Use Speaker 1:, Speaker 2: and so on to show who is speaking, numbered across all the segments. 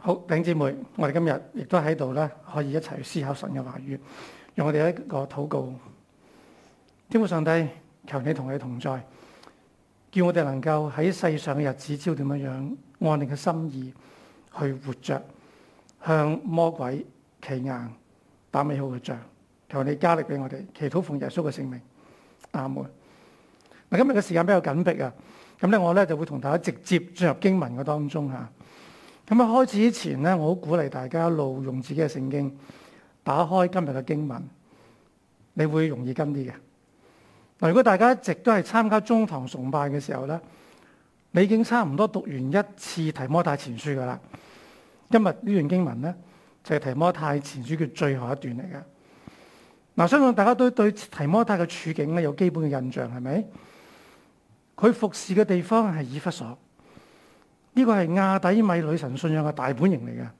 Speaker 1: 好，弟兄姊妹，我哋今日亦都喺度咧，可以一齊去思考神嘅話語，讓我哋一個禱告。天父上帝，求你同我哋同在，叫我哋能夠喺世上嘅日子，知道點樣按你嘅心意去活着，向魔鬼企硬，打美好嘅仗。求你加力俾我哋，祈禱奉耶穌嘅聖名，阿門。嗱，今日嘅時間比較緊迫啊，咁咧我咧就會同大家直接進入經文嘅當中嚇。咁喺開始之前咧，我好鼓勵大家一路用自己嘅聖經打開今日嘅經文，你會容易跟啲嘅。嗱，如果大家一直都係參加中堂崇拜嘅時候咧，你已經差唔多讀完一次提摩太前書噶啦。今日呢段經文咧就係提摩太前書嘅最後一段嚟嘅。嗱，相信大家都對提摩太嘅處境咧有基本嘅印象，係咪？佢服侍嘅地方係以弗所。呢個係亞底米女神信仰嘅大本營嚟嘅，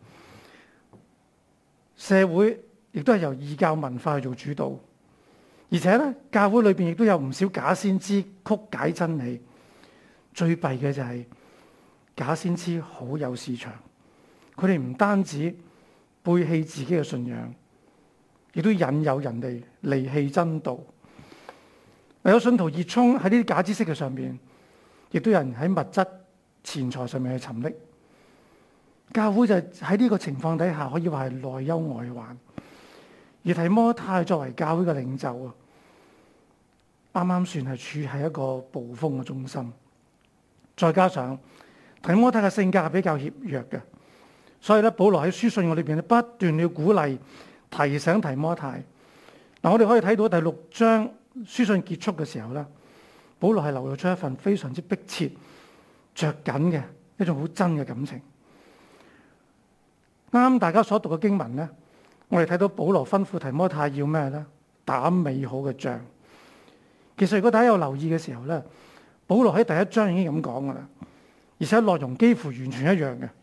Speaker 1: 社會亦都係由異教文化去做主導，而且咧教會裏邊亦都有唔少假先知曲解真理。最弊嘅就係假先知好有市場，佢哋唔單止背棄自己嘅信仰，亦都引誘人哋離棄真道。有信徒熱衷喺呢啲假知識嘅上邊，亦都有人喺物質錢財上面去沉溺，教會就喺呢個情況底下，可以話係內憂外患。而提摩太作為教會嘅領袖啊，啱啱算係處喺一個暴風嘅中心，再加上提摩太嘅性格係比較怯弱嘅，所以咧保羅喺書信我裏邊咧不斷要鼓勵提醒提摩太。嗱，我哋可以睇到第6章書信結束嘅時候咧，保羅係流露出一份非常之迫切着緊嘅一種好真嘅感情。啱大家所讀嘅經文咧，我哋睇到保羅吩咐提摩太要咩咧？打美好嘅仗。其實如果大家有留意嘅時候咧，保羅喺第1章已經咁講噶啦，而且內容幾乎完全一樣嘅，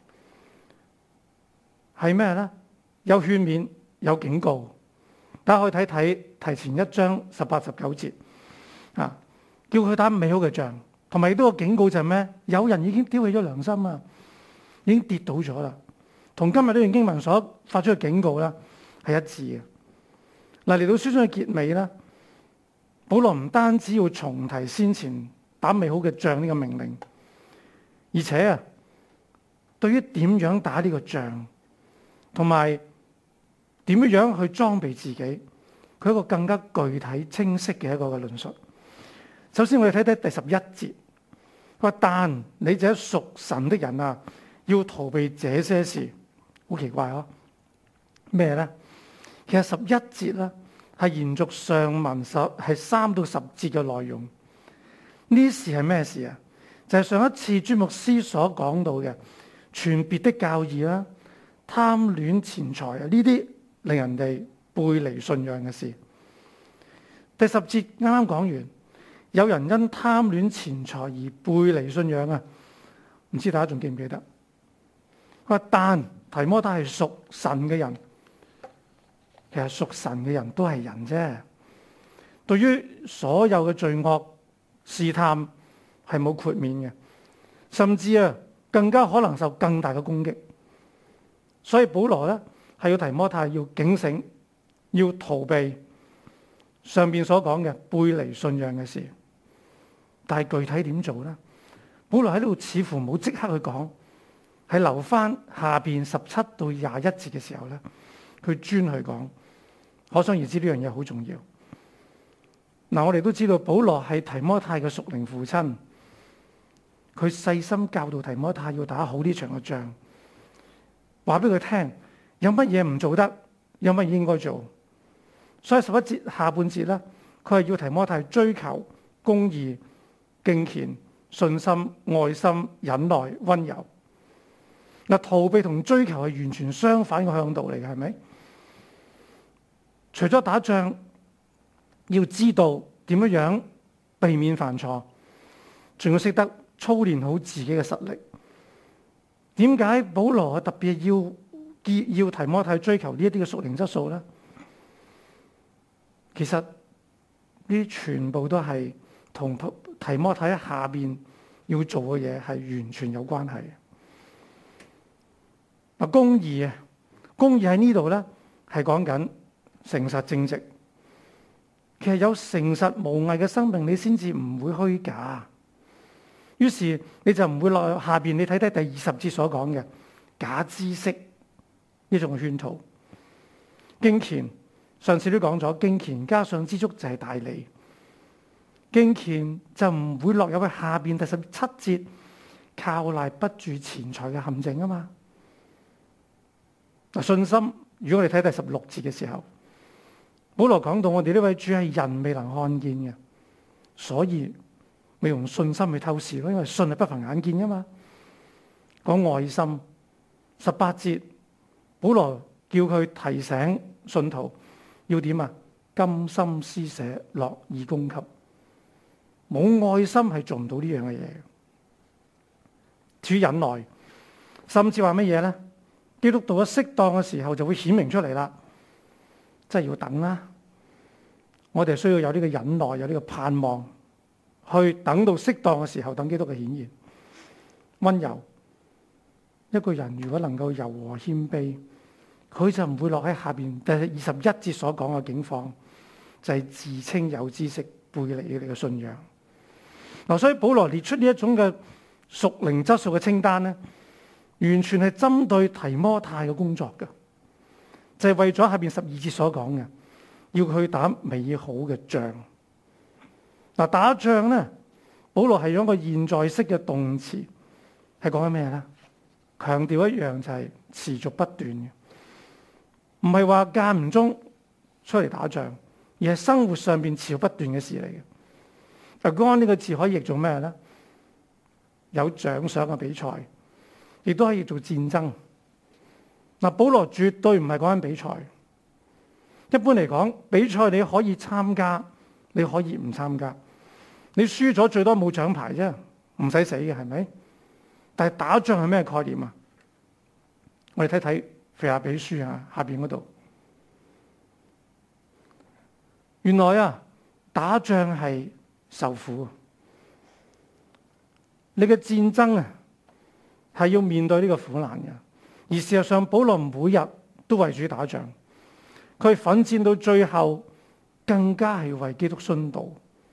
Speaker 1: 係咩咧？有勸勉，有警告。大家可以睇睇提前1章18、19節啊，叫佢打美好嘅仗。同埋亦都有警告就係咩？有人已經丟棄咗良心啊，已經跌倒咗啦。同今日呢段經文所發出嘅警告啦係一致嘅。嗱，嚟到書信嘅結尾啦，保羅唔單止要重提先前打美好嘅仗呢個命令，而且啊，對於點樣打呢個仗，同埋點樣去裝備自己，佢一個更加具體清晰嘅一個嘅論述。首先我哋睇睇第11節。佢話：但你這屬神的人啊，要逃避這些事。好奇怪嗬？咩咧？其實11節咧係延續上文係3到10節嘅內容。呢事係咩事啊？就係上一次朱牧師所講到嘅傳別的教義啦、貪戀錢財啊，呢啲令人哋背離信仰嘅事。第10節啱啱講完。有人因貪戀錢財而背離信仰啊！唔知大家仲記唔記得？佢話：但提摩太係屬神嘅人，其實屬神嘅人都係人啫。對於所有嘅罪惡試探係冇豁免嘅，甚至啊更加可能受更大嘅攻擊。所以保羅咧係要提摩太要警醒，要逃避上邊所講嘅背離信仰嘅事。但係具體點做咧？保羅喺呢度似乎冇即刻去講，係留翻下邊17到21節嘅時候咧，佢專去講。可想而知呢樣嘢好重要。嗱，我哋都知道保羅係提摩太嘅屬靈父親，佢細心教導提摩太要打好呢場嘅仗，話俾佢聽有乜嘢唔做得，有乜嘢應該做。所以11節下半節咧，佢係要提摩太追求公義、敬虔、信心、愛心、忍耐、溫柔。嗱，逃避同追求係完全相反嘅向度嚟嘅，係咪？除咗打仗，要知道點樣避免犯錯，仲要識得操練好自己嘅實力。點解保羅特別要提摩太追求呢一啲嘅屬靈質素咧？其實呢啲全部都係同提摩太喺下邊要做嘅嘢係完全有關係。 公義啊，公義喺呢度咧係講緊誠實正直。其實有誠實無偽嘅生命，你先至唔會虛假。於是你就唔會落下邊，你睇睇第20節所講嘅假知識呢種圈套。敬虔，上次都講咗，敬虔加上知足就係大利。敬虔就唔會落入去下邊第17節靠賴不住錢財嘅陷阱啊嘛。信心，如果我哋睇第16節嘅時候，保羅講到我哋呢位主係人未能看見嘅，所以未用信心去透視咯，因為信係不憑眼見噶嘛。講愛心，18節保羅叫佢提醒信徒要點啊？甘心施捨，樂意供給。冇愛心係做唔到呢樣嘅嘢。至於忍耐，甚至話乜嘢咧？基督到咗適當嘅時候就會顯明出嚟啦，真係要等啦。我哋需要有呢個忍耐，有呢個盼望，去等到適當嘅時候，等基督嘅顯現。溫柔，一個人如果能夠柔和謙卑，佢就唔會落喺下邊第21節所講嘅境況，就係自稱有知識，背離你嘅信仰。嗱，所以保羅列出呢一種嘅屬靈質素嘅清單咧，完全係針對提摩太嘅工作嘅，就係為咗下邊12節所講嘅，要佢打美好嘅仗。嗱，打仗咧，保羅係用一個現在式嘅動詞，係講緊咩咧？強調一樣就係持續不斷嘅，唔係話間唔中出嚟打仗，而係生活上邊持續不斷嘅事嚟嘅。剛呢個字可以譯做咩咧？有獎賞嘅比賽，亦都可以做戰爭。嗱，保羅絕對唔係講緊比賽。一般嚟講，比賽你可以參加，你可以唔參加。你輸咗最多冇獎牌啫，唔使死嘅，係咪？但係打仗係咩概念啊？我哋睇睇腓立比書啊，下邊嗰度。原來啊，打仗係受苦，你嘅戰爭啊係要面對呢個苦難嘅。而事實上，保羅每日都為主打仗，佢奮戰到最後，更加係為基督殉道。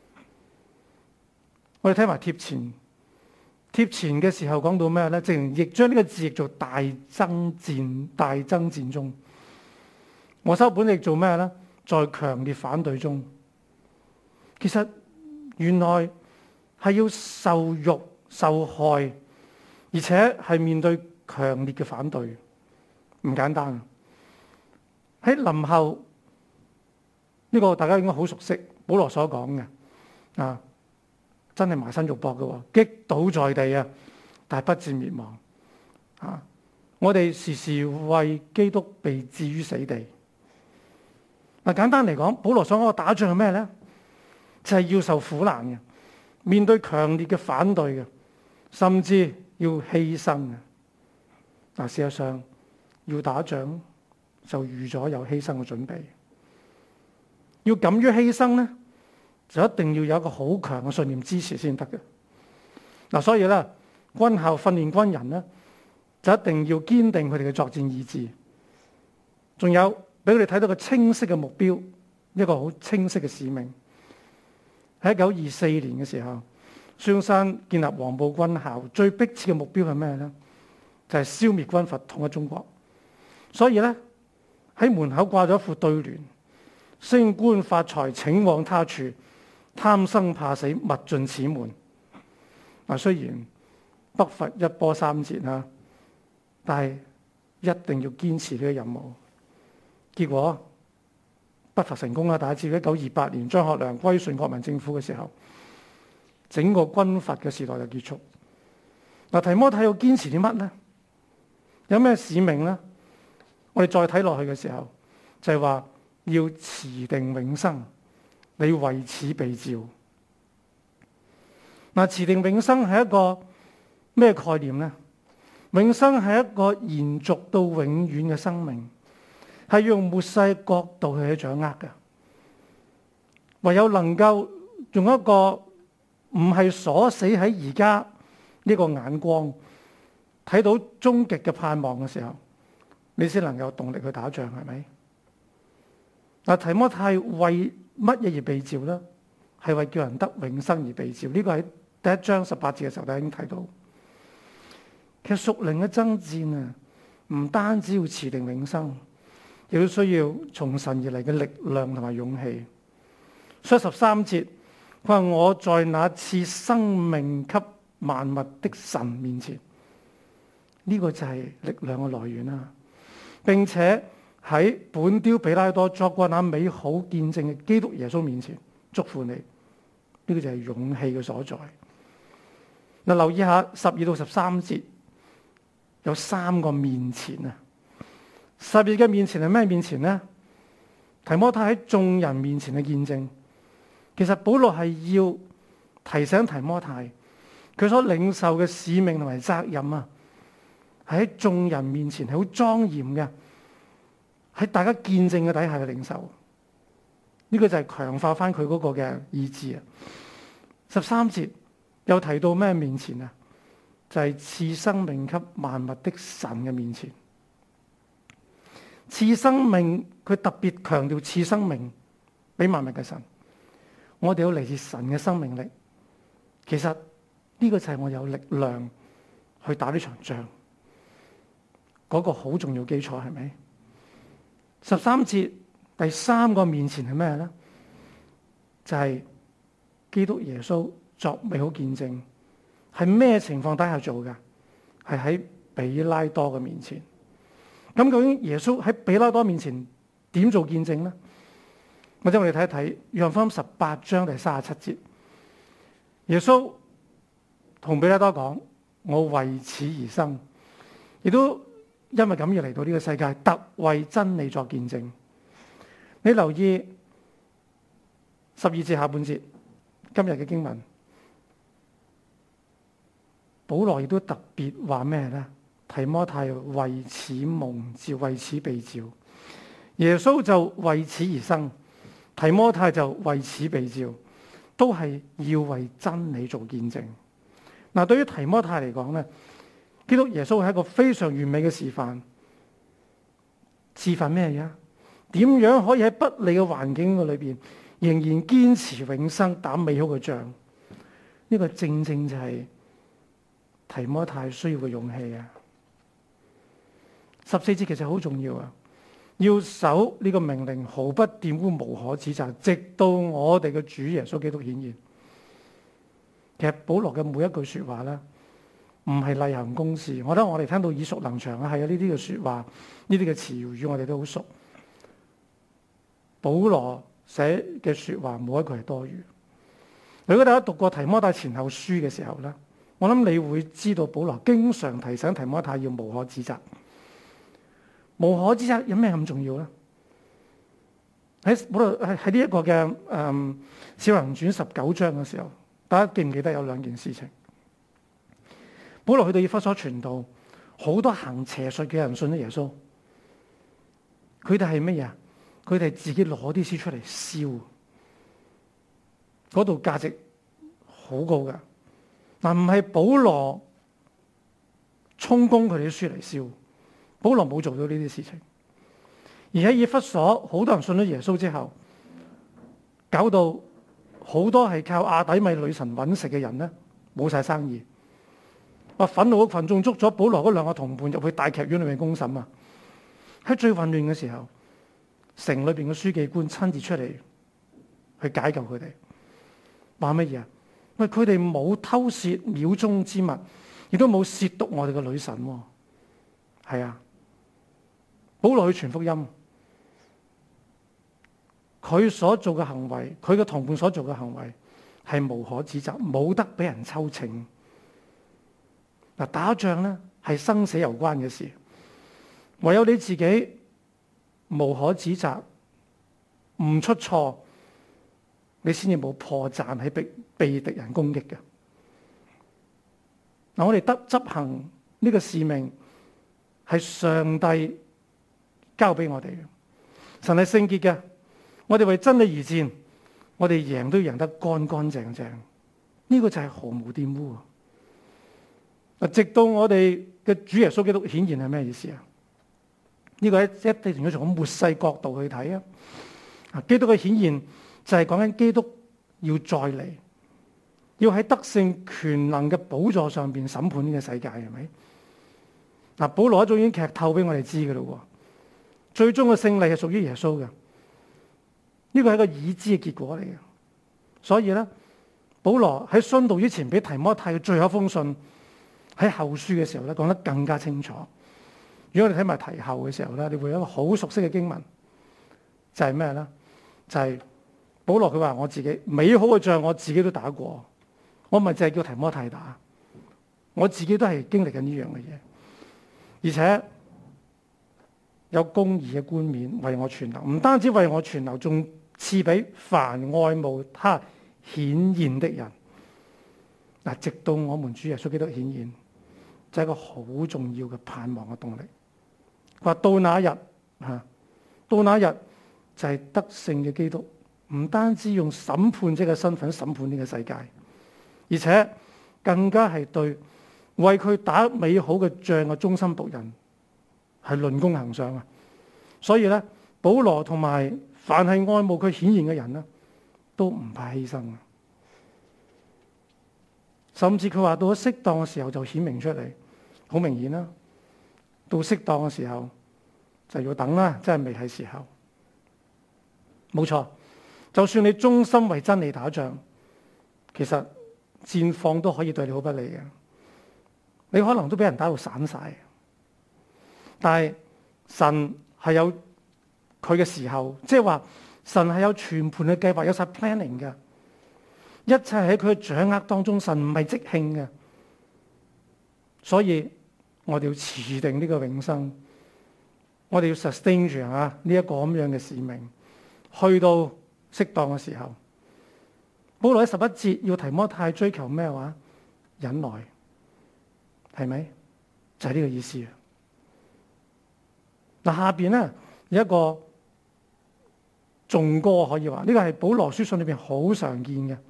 Speaker 1: 我哋睇埋貼前，貼前嘅時候講到咩咧？正亦將呢個字譯做大爭戰，大爭戰中。我修本譯做咩咧？在強烈反對中。其實原來係要受辱受害，而且係面對強烈嘅反對，唔簡單。喺林後呢個大家應該好熟悉，保羅所講嘅啊，真係埋身肉搏嘅，擊倒在地啊，但係不至滅亡啊！我哋時時為基督被置於死地。嗱，簡單嚟講，保羅所講嘅打仗係咩咧？就係要受苦難嘅，面對強烈嘅反對嘅，甚至要犧牲嘅。嗱，事實上要打仗就預咗有犧牲嘅準備，要敢於犧牲咧，就一定要有一個好強嘅信念支持先得嘅。嗱，所以咧，軍校訓練軍人咧，就一定要堅定佢哋嘅作戰意志，仲有俾佢哋睇到個清晰嘅目標，一個好清晰嘅使命。喺1924年嘅時候，孫中山建立黃埔軍校，最迫切嘅目標係咩咧？就係消滅軍閥，統一中國。所以咧，喺門口掛咗一副對聯：升官發財請往他處，貪生怕死勿進此門。嗱，雖然北伐一波三折啊，但係一定要堅持呢個任務。結果北伐成功啦！大家知道1928年張學良歸順國民政府嘅時候，整個軍閥嘅時代就結束。嗱，提摩太要堅持啲乜咧？有咩使命咧？我哋再睇落去嘅時候，就係話要持定永生，你為此被召。嗱，持定永生係一個咩概念咧？永生係一個延續到永遠嘅生命。係用末世角度去掌握嘅，唯有能夠用一個唔係鎖死喺而家呢個眼光，睇到終極嘅盼望嘅時候， 你先能夠有動力去打仗，係咪？嗱，提摩太為乜嘢而被召呢？係為叫人得永生而被召。呢個喺第一章18節嘅時候，大家已經睇到。其實屬靈嘅爭戰啊，唔單止要持定永生，亦都需要從神而嚟嘅力量同埋勇氣。所以13節，佢話我在那賜生命給萬物的神面前，呢個就係力量嘅來源啦。並且喺本丟彼拉多作過那美好見證嘅基督耶穌面前祝福你，呢個就係勇氣嘅所在。嗱，留意下12到13節有3個面前啊。12嘅面前係咩面前呢？提摩太喺眾人面前嘅見證。其實保羅係要提醒提摩太，佢所領受嘅使命同埋責任啊，係喺眾人面前係好莊嚴嘅，喺大家見證嘅底下嘅領受。呢個就係強化翻佢嗰個嘅意志啊。13節又提到咩面前啊？就係賜生命給萬物的神嘅面前。賜生命，佢特別強調賜生命俾萬物嘅神。我哋有嚟自神嘅生命力，其實呢個就係我有力量去打呢場仗，嗰個好重要基礎，係咪？13節第3個面前係咩咧？就係基督耶穌作美好見證，係咩情況底下做嘅？係喺比拉多嘅面前。咁究竟耶穌喺比拉多面前點做見證咧？或者我哋睇一睇約翰福音18章第37節，耶穌同比拉多講：我為此而生，亦都因為咁而嚟到呢個世界，特為真理作見證。你留意12節下半節今日嘅經文，保羅亦都特別話咩咧？提摩太為此蒙召，為此被召，耶穌就為此而生。提摩太就為此被召，都係要為真理做見證。嗱，對於提摩太嚟講咧，基督耶穌係一個非常完美嘅示範。示範咩嘢？點樣可以喺不利嘅環境嘅裏邊，仍然堅持永生，打美好嘅仗？呢個正正就係提摩太需要嘅勇氣啊！14節其實好重要啊！要守呢個命令，毫不玷污，無可指責，直到我哋嘅主耶穌基督顯現。其實保羅嘅每一句說話咧，唔係例行公事。我覺得我哋聽到耳熟能詳啊，係啊，呢啲嘅說話，呢啲嘅詞語，我哋都好熟。保羅寫嘅說話，冇一句係多餘。如果大家讀過提摩太前後書嘅時候咧，我諗你會知道保羅經常提醒提摩太要無可指責。無可指責有咩咁重要咧？喺呢一個嘅《使徒行傳》19章嘅時候，大家記唔記得有2件事情？保羅去到以弗所傳道，好多行邪術嘅人信咗耶穌。佢哋係乜嘢？佢哋自己攞啲書出嚟燒，嗰度價值好高噶。嗱，唔係保羅充公佢哋啲書嚟燒。保羅冇做到呢啲事情，而喺以弗所，好多人信咗耶穌之後，搞到好多係靠亞底米女神揾食嘅人咧，冇晒生意。憤怒嘅群眾捉咗保羅嗰2個同伴入去大劇院裏面公審啊！喺最混亂嘅時候，城裏邊嘅書記官親自出嚟去解救佢哋，話乜嘢啊？喂，佢哋冇偷竊廟中之物，亦都冇褻瀆我哋嘅女神。係啊。保羅去傳福音，佢所做嘅行為，佢嘅同伴所做嘅行為係無可指責，冇得俾人抽秤。嗱，打仗咧係生死攸關嘅事，唯有你自己無可指責，唔出錯，你先至冇破綻喺被敵人攻擊嘅。嗱，我哋得執行呢個使命係上帝交俾我哋嘅，神係聖潔嘅，我哋為真理而戰，我哋贏都贏得乾乾淨淨，呢個就係毫無玷污啊！直到我哋嘅主耶穌基督顯現係咩意思啊？ 呢個一定要從末世角度去睇啊！基督嘅顯現就係講緊基督要再嚟，要喺得勝權能嘅寶座上邊審判呢個世界，係咪？嗱，保羅一早已經劇透俾我哋知嘅咯，最終嘅勝利係屬於耶穌嘅，呢個係一個已知嘅結果嚟嘅。所以咧，保羅喺殉道之前俾提摩太嘅最後一封信喺後書嘅時候咧，講得更加清楚。如果你睇埋提後嘅時候咧，你會有一個好熟悉嘅經文，就係咩咧？就係保羅佢話：我自己美好嘅仗我自己都打過，我咪淨係叫提摩太打，我自己都係經歷緊呢樣嘅嘢，而且有公義嘅冠冕為我存留，唔單止為我存留，仲賜俾凡愛慕他顯現的人。嗱，直到我們主耶穌基督顯現，就係一個好重要嘅盼望嘅動力。佢話到那日到那日就係得勝嘅基督，唔單止用審判者嘅身份審判呢個世界，而且更加係對為佢打美好嘅仗嘅忠心僕人係論功行賞啊！所以咧，保羅同埋凡係愛慕佢顯現嘅人咧，都唔怕犧牲啊！甚至佢話到咗適當嘅時候就顯明出嚟，好明顯啦。到適當嘅時候就要等啦，真係未係時候。冇錯，就算你忠心為真理打仗，其實戰況都可以對你好不利嘅，你可能都俾人打到散晒。但係神係有佢嘅時候，即係話神係有全盤嘅計劃，有晒 planning 嘅，一切喺佢嘅掌握當中。神唔係即興嘅，所以我哋要持定呢個永生，我哋要 sustain 住呢一個咁樣嘅使命，去到適當嘅時候。保羅喺11節要提摩太追求咩話？忍耐，係咪？就係呢個意思。嗱，下邊咧有一個頌歌，可以話呢個係保羅書信裏邊好常見嘅。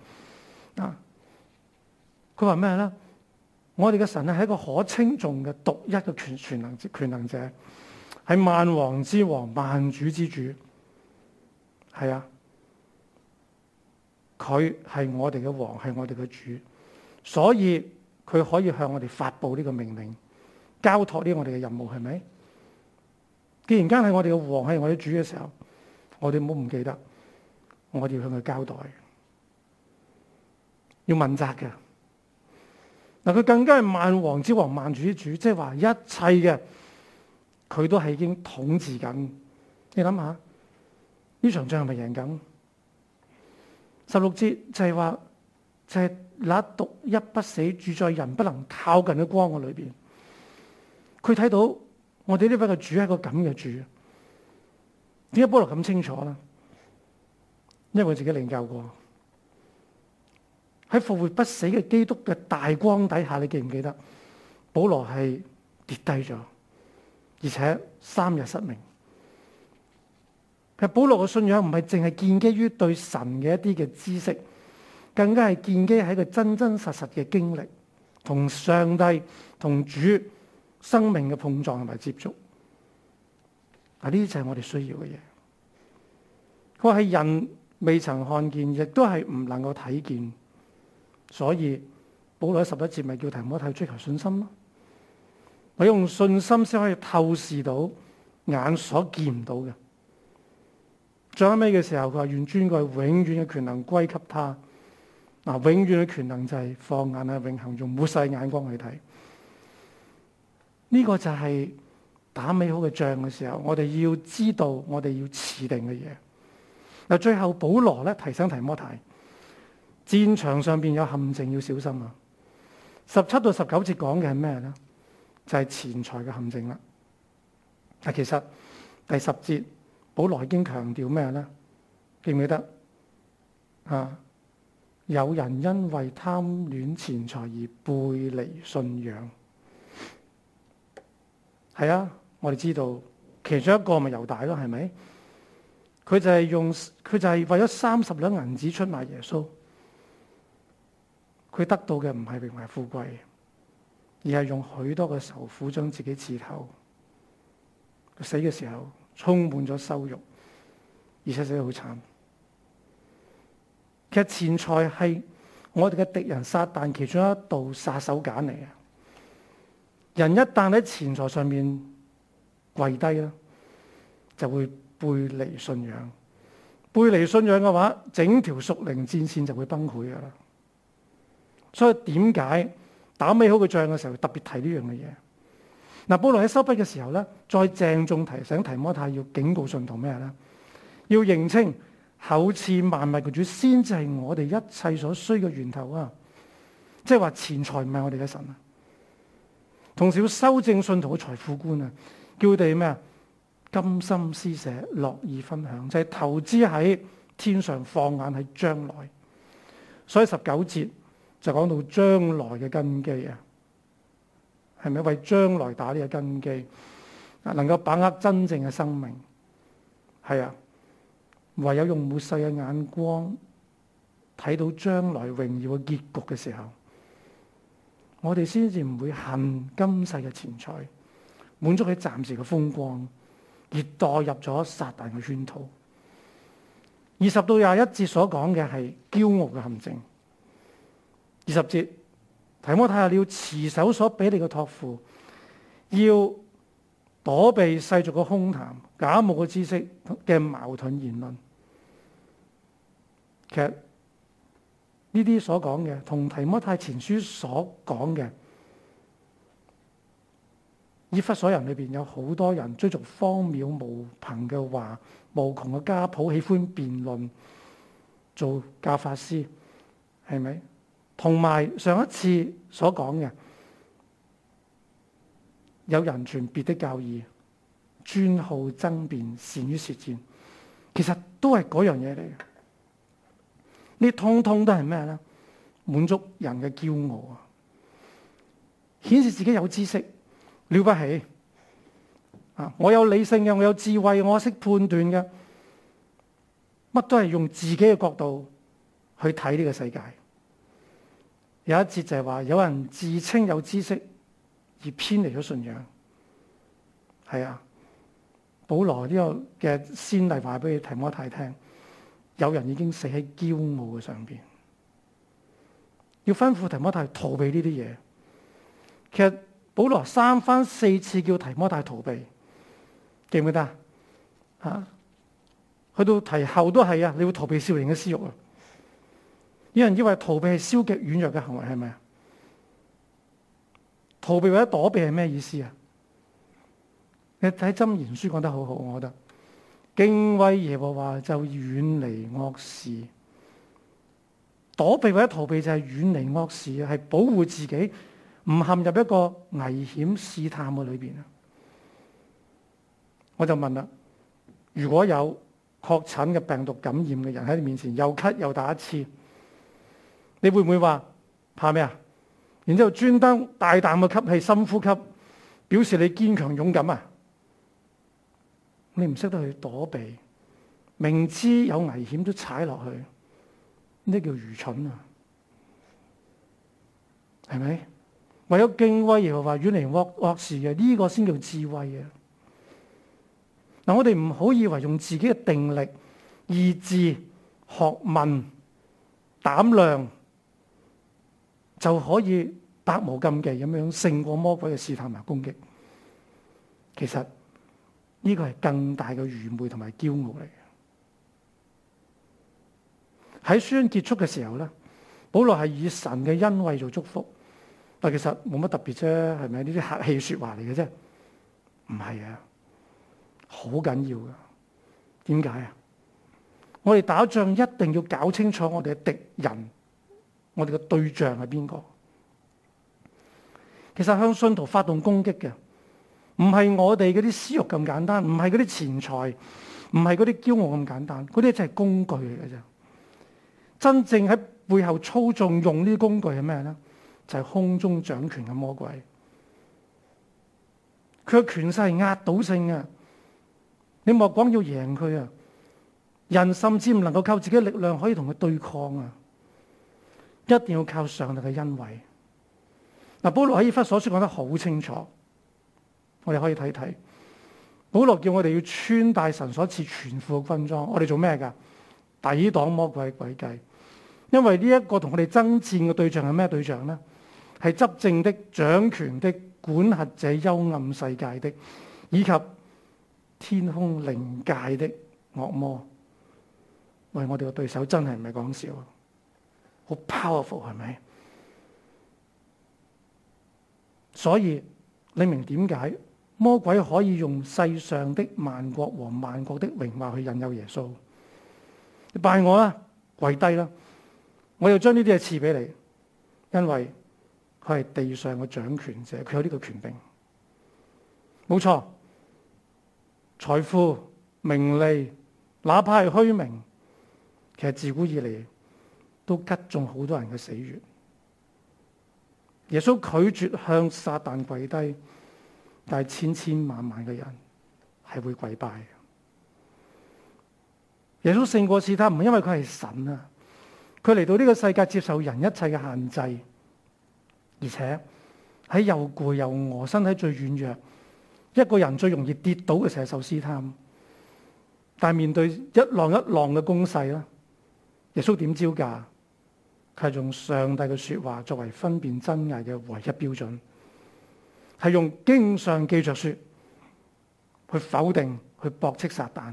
Speaker 1: 佢話咩咧？我哋嘅神係一個可稱頌嘅獨一嘅權能者，係萬王之王、萬主之主。係啊，佢係我哋嘅王，係我哋嘅主，所以佢可以向我哋發布呢個命令，交託呢我哋嘅任務，係咪？既然間係我哋嘅王，係我哋主嘅時候，我哋唔好唔記得，我哋要向佢交代，要問責嘅。嗱，佢更加係萬王之王、萬主之主，即係話一切嘅佢都係已經統治緊。你諗下，呢場仗係咪贏緊？16節就係話，就係那獨一不死、住在人不能靠近嘅光嘅裏邊，佢睇到我哋呢位嘅主係一個咁嘅主。點解保羅咁清楚咧？因為佢自己領教過。喺復活不死嘅基督嘅大光底下，你記唔記得保羅係跌低咗，而且3日失明。其實保羅嘅信仰唔係淨係建基於對神嘅一啲嘅知識，更加係建基喺佢真真實實嘅經歷，同上帝同主生命嘅碰撞同埋接觸。呢啲就係我哋需要嘅嘢。佢係人未曾看見，亦都係唔能夠睇見。所以保羅喺11節咪叫提摩太追求信心咯。我用信心先可以透視到眼所見唔到嘅。最後尾嘅時候，佢話願尊貴永遠嘅權能歸給他。永遠嘅權能就係放眼喺永恆，用末世眼光去睇。呢個就係打美好嘅仗嘅時候，我哋要知道，我哋要持定嘅嘢。最後保羅咧提醒提摩太，戰場上邊有陷阱，要小心啊！17到19節講嘅係咩咧？就係錢財嘅陷阱啦。其實第10節保羅已經強調咩咧？記唔記得有人因為貪戀錢財而背離信仰。係啊，我哋知道其中一個咪猶大咯，係咪？佢就係為咗30兩銀子出賣耶穌。佢得到嘅唔係榮華富貴，而係用許多嘅愁苦將自己刺透。 佢死嘅時候充滿咗羞辱，而且死得好慘。其實錢財係我哋嘅敵人撒旦其中一道殺手鐧嚟嘅。人一旦喺錢財上面跪低啦，就會背離信仰。背離信仰嘅話，整條屬靈戰線就會崩潰噶啦。所以點解打美好嘅仗嘅時候特別提呢樣嘅嘢？嗱，保羅喺收筆嘅時候咧，再鄭重提醒提摩太要警告信徒咩咧？要認清厚賜萬物嘅主先至係我哋一切所需嘅源頭啊！即係話錢財唔係我哋嘅神啊。同時要修正信徒嘅財富觀啊，叫佢哋咩啊？甘心施捨，樂意分享，就係投資喺天上，放眼喺將來。所以19節就講到將來嘅根基啊，係咪為將來打呢個根基？能夠把握真正嘅生命，係啊，唯有用末世嘅眼光睇到將來榮耀嘅結局嘅時候，我哋先至唔會恨今世嘅錢財，滿足喺暫時嘅風光，而墮入咗撒旦嘅圈套。20到21節所講嘅係驕傲嘅陷阱。20節，提摩太，你要持守所俾你嘅託付，要躲避世俗嘅空談、假冒嘅知識嘅矛盾言論。其實呢啲所講嘅，同提摩太前書所講嘅，以弗所人裏邊有好多人追逐荒謬無憑嘅話，無窮嘅家譜，喜歡辯論，做教法師，係咪？同埋上一次所講嘅，有人傳別的教義，專好爭辯，善於舌戰，其實都係嗰樣嘢嚟嘅。呢通通都係咩咧？滿足人嘅驕傲啊！顯示自己有知識，了不起啊！我有理性嘅，我有智慧，我識判斷嘅，乜都係用自己嘅角度去睇呢個世界。有一節就係話，有人自稱有知識而偏離咗信仰。係啊，保羅呢個嘅先例話俾提摩太聽，有人已經死喺驕傲嘅上邊。要吩咐提摩太逃避呢啲嘢。其實保羅3番4次叫提摩太逃避，記唔記得啊？去到提後都係啊，你要逃避少年嘅私欲啊！有人以為逃避係消極軟弱嘅行為，係咪啊？逃避或者躲避係咩意思啊？你睇箴言書講得好好，我覺得敬畏耶和華就遠離惡事。躲避或者逃避就係遠離惡事，係保護自己唔陷入一個危險試探嘅裏邊啊！我就問啦，如果有確診嘅病毒感染嘅人喺你面前又咳又打一次，你會唔會話怕咩啊？然之後專登大啖嘅吸氣、深呼吸，表示你堅強勇敢啊？你唔識得去躲避，明知有危險都踩落去，呢叫愚蠢啊！係咪？為咗敬畏耶和華，遠離惡事嘅，呢個先叫智慧啊！嗱，我哋唔好以為用自己嘅定力、意志、學問、膽量就可以百無禁忌咁樣勝過魔鬼嘅試探同攻擊。其實呢個係更大嘅愚昧同埋驕傲嚟嘅。喺書卷結束嘅時候咧，保羅係以神嘅恩惠做祝福，但其實冇乜特別啫，係咪？呢啲客氣說話嚟嘅啫，唔係啊，好緊要噶。點解啊？我哋打仗一定要搞清楚我哋嘅敵人，我哋嘅對象係邊個？其實向信徒發動攻擊嘅，唔係我哋嗰啲私欲咁簡單，唔係嗰啲錢財，唔係嗰啲驕傲咁簡單，嗰啲就係工具嚟嘅啫。真正喺背後操縱用呢啲工具係咩咧？就係空中掌權嘅魔鬼。佢嘅權勢係壓倒性嘅，你莫講要贏佢啊！人甚至唔能夠靠自己嘅力量可以同佢對抗啊！一定要靠上帝嘅恩惠。嗱，保羅喺以弗所書講得好清楚，我哋可以睇睇保羅叫我哋要穿戴神所賜全副嘅軍裝，我哋做咩㗎？抵擋魔鬼嘅詭計。因為呢一個同我哋爭戰嘅對象係咩對象呢？係執政的、掌權的、管轄這幽暗世界的，以及天空靈界的惡魔。喂，我哋嘅對手真係唔係講笑，好 powerful 係咪？所以你明點解魔鬼可以用世上的萬國和萬國的榮華去引誘耶穌？你拜我啦，跪低啦，我又將呢啲嘢賜俾你，因為佢係地上嘅掌權者，佢有呢個權柄。冇錯，財富、名利，哪怕係虛名，其實自古以嚟都擊中好多人嘅死穴。耶穌拒絕向撒旦跪低，但係千千萬萬嘅人係會跪拜嘅。耶穌勝過試探，唔係因為佢係神啊，佢嚟到呢個世界接受人一切嘅限制，而且喺又攰又餓、身體最軟弱、一個人最容易跌倒嘅時候受試探，但係面對一浪一浪嘅攻勢啦，耶穌點招架？佢係用上帝嘅說話作為分辨真偽嘅唯一標準，係用經上記着說去否定、去駁斥撒旦。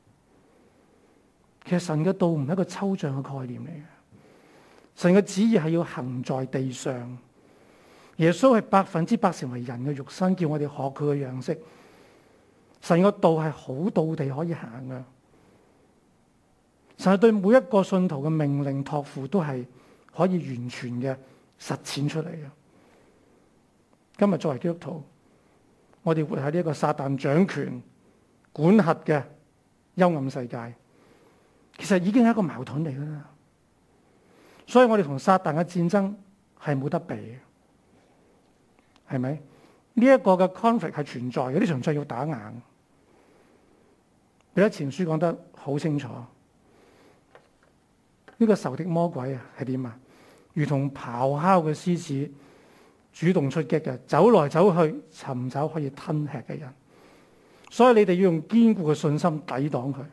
Speaker 1: 其實神嘅道唔係一個抽象嘅概念嚟嘅，神嘅旨意係要行在地上。耶穌係100%成為人嘅肉身，叫我哋學佢嘅樣式。神嘅道係好道地可以行嘅，神係對每一個信徒嘅命令託付都係可以完全嘅實踐出嚟嘅。今日作為基督徒，我哋活喺呢一個撒旦掌權管轄嘅幽暗世界，其實已經係一個矛盾嚟噶啦。所以我哋同撒旦嘅戰爭係冇得避嘅，係咪？呢一個嘅 conflict 係存在嘅，呢場仗要打硬。彼得前書講得好清楚，呢個仇敵魔鬼啊係點啊？如同咆哮嘅獅子，主動出擊嘅，走來走去尋找可以吞吃嘅人。所以你哋要用堅固嘅信心抵擋佢。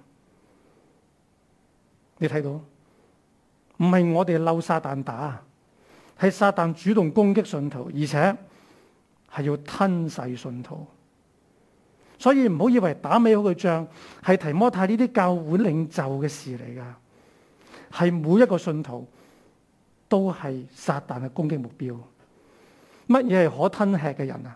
Speaker 1: 你睇到，唔係我哋嬲撒旦打，係撒旦主動攻擊信徒，而且係要吞噬信徒。所以唔好以為打美好嘅仗係提摩太呢啲教會領袖嘅事嚟噶，係每一個信徒都係撒旦嘅攻擊目標。乜嘢係可吞吃嘅人啊？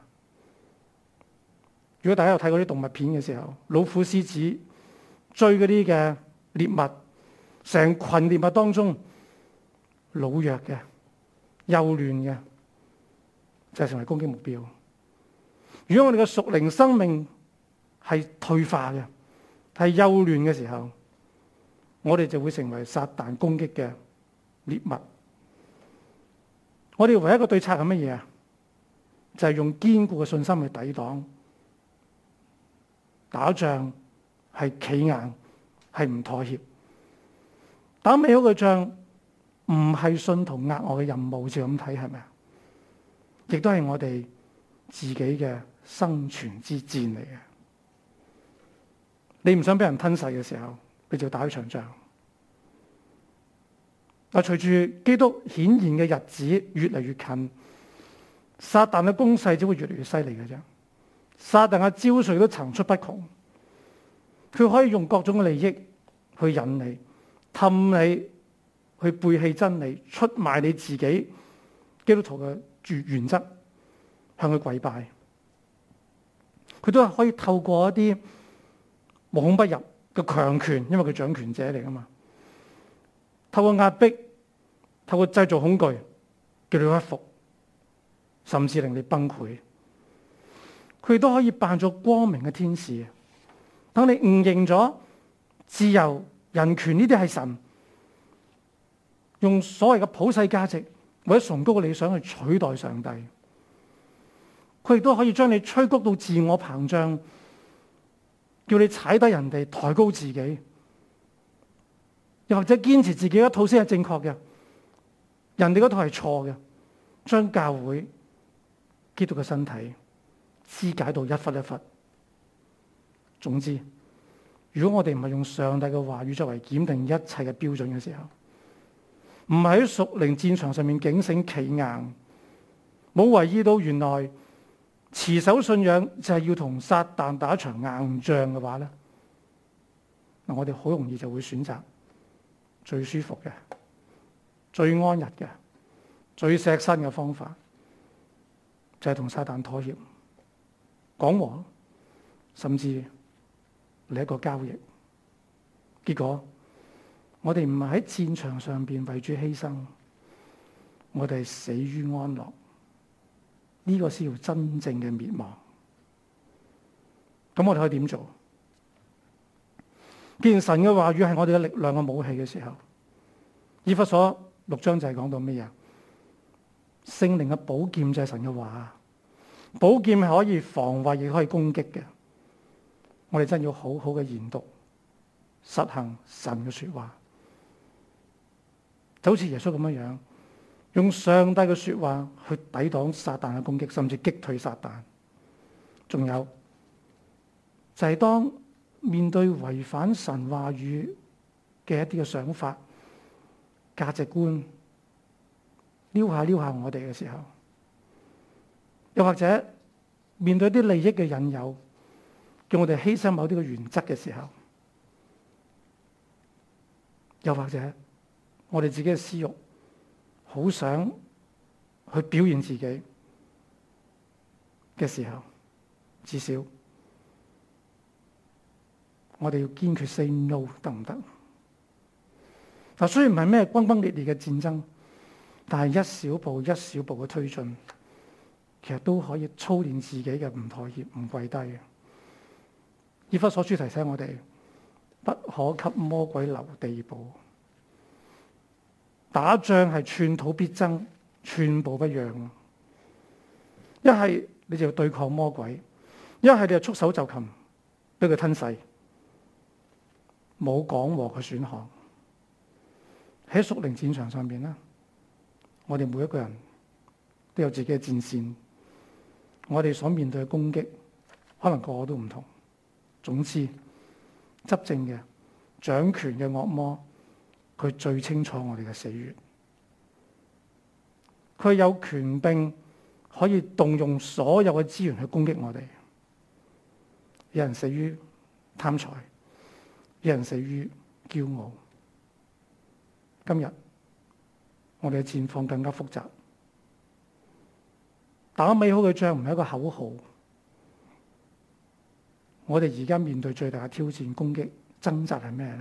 Speaker 1: 如果大家有睇過啲動物片嘅時候，老虎、獅子追嗰啲嘅獵物，成群獵物當中老弱嘅、幼嫩嘅就係成為攻擊目標。如果我哋嘅屬靈生命係退化嘅、係幼嫩嘅時候，我哋就會成為撒旦攻擊嘅獵物。我哋唯一一個對策係乜嘢啊？就係用堅固嘅信心去抵擋。打仗係企硬，係唔妥協。打美好嘅仗唔係信徒額外嘅任務，就咁睇係咪啊？亦都係我哋自己嘅生存之戰嚟嘅。你唔想俾人吞噬嘅時候，你就打一場仗。嗱，隨住基督顯現嘅日子越嚟越近，撒旦嘅攻勢只會越嚟越犀利嘅啫。撒旦嘅招數都層出不窮，佢可以用各種嘅利益去引你、氹你，去背棄真理、出賣你自己基督徒嘅原則，向佢跪拜。佢都係可以透過一啲無孔不入嘅強權，因為佢掌權者嚟噶嘛。透過壓迫，透過製造恐懼，叫你屈服，甚至令你崩潰。佢都可以扮作光明嘅天使，等你誤認咗自由、人權呢啲係神，用所謂嘅普世價值或者崇高嘅理想去取代上帝。佢亦都可以將你吹谷到自我膨脹，叫你踩低人哋，抬高自己，又或者堅持自己一套先係正確嘅，人哋嗰套係錯嘅，將教會基督嘅身體肢解到一忽一忽。 總之，如果我哋唔係用上帝嘅話語作為檢定一切嘅標準嘅時候，唔係喺屬靈戰場上面警醒企硬，冇為意到原來持守信仰就係要同撒旦打一場硬仗嘅話咧，嗱，我哋好容易就會選擇最舒服嘅、最安逸嘅、最錫身嘅方法，就係同撒旦妥協、講和，甚至嚟一個交易。結果我哋唔係喺戰場上邊為主犧牲，我哋係死於安樂。呢個先要真正嘅滅亡。咁我哋可以點做？既然神嘅話語係我哋嘅力量嘅武器嘅時候，以弗所6章就係講到咩嘢？聖靈嘅寶劍就係神嘅話，寶劍係可以防衛，亦可以攻擊嘅。我哋真係要好好嘅研讀、實行神嘅說話，就好似耶穌咁樣樣，用上帝嘅說話去抵擋撒旦嘅攻擊，甚至擊退撒旦。仲有就係當面對違反神話語嘅一啲嘅想法、價值觀撩下我哋嘅時候，又或者面對啲利益嘅引誘，叫我哋犧牲某啲嘅原則嘅時候，又或者我哋自己嘅私欲好想去表現自己嘅時候，至少我哋要堅決 say no， 得唔得？嗱，雖然唔係咩轟轟烈烈嘅戰爭，但係一小步一小步嘅推進，其實都可以操練自己嘅唔妥協、唔跪低嘅。以弗所書提醒我哋，不可給魔鬼留地步。打仗係寸土必爭，寸步不讓。一係你就要對抗魔鬼，一係你就束手就擒，俾佢吞噬。冇講和嘅選項。喺屬靈戰場上邊咧，我哋每一個人都有自己嘅戰線，我哋所面對嘅攻擊可能個個都唔同。總之，執政嘅掌權嘅惡魔，佢最清楚我哋嘅死穴，佢有權柄可以動用所有嘅資源去攻擊我哋。有人死於貪財，有人死於驕傲。今日我哋嘅戰況更加複雜，打美好嘅仗唔係一個口號。我哋而家面對最大嘅挑戰、攻擊、掙扎係咩咧？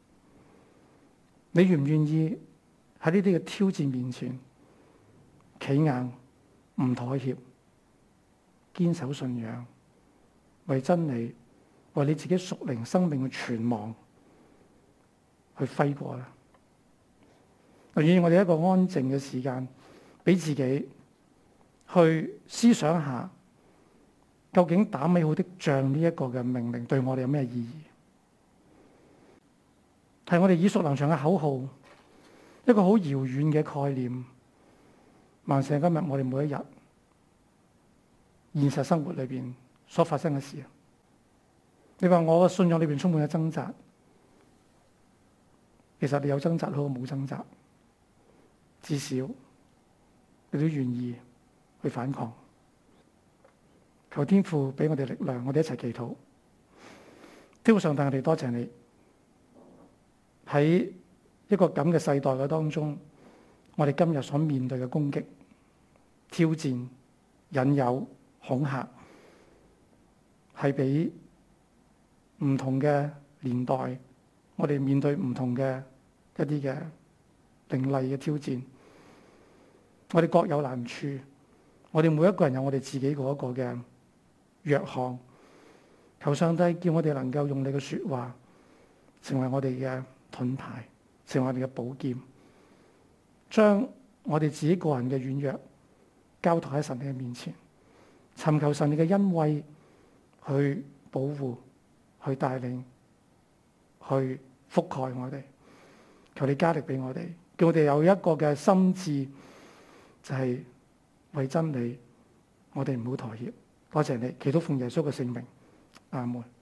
Speaker 1: 你願唔願意喺呢啲嘅挑戰面前企硬、唔妥協、堅守信仰，為真理、為你自己屬靈生命嘅存亡去揮過咧？願意我哋一個安靜嘅時間，俾自己去思想下，究竟打美好的仗呢一個嘅命令對我哋有咩意義？係我哋耳熟能詳嘅口號，一個好遙遠嘅概念。萬聖今日我哋每一日現實生活裏邊所發生嘅事，你話我嘅信仰裏邊充滿咗掙扎，其實你有掙扎好過冇掙扎，至少你都願意去反抗。求天父俾我哋力量，我哋一齊祈禱。天父上帝，我哋多謝你喺一個咁嘅世代嘅當中，我哋今日所面對嘅攻擊、挑戰、引誘、恐嚇，係比唔同嘅年代，我哋面對唔同嘅一啲嘅凌厲嘅挑戰。我哋各有難處，我哋每一個人有我哋自己嗰一個嘅弱項。求上帝叫我哋能夠用你嘅說話成為我哋嘅盾牌，成為我哋嘅寶劍，將我哋自己個人嘅軟弱交託喺神你嘅面前，尋求神你嘅恩惠去保護、去帶領、去覆蓋我哋。求你加力俾我哋，叫我哋有一個嘅心志，就係為真理，我哋唔好妥協。多謝你，祈禱奉耶穌嘅聖名，阿門。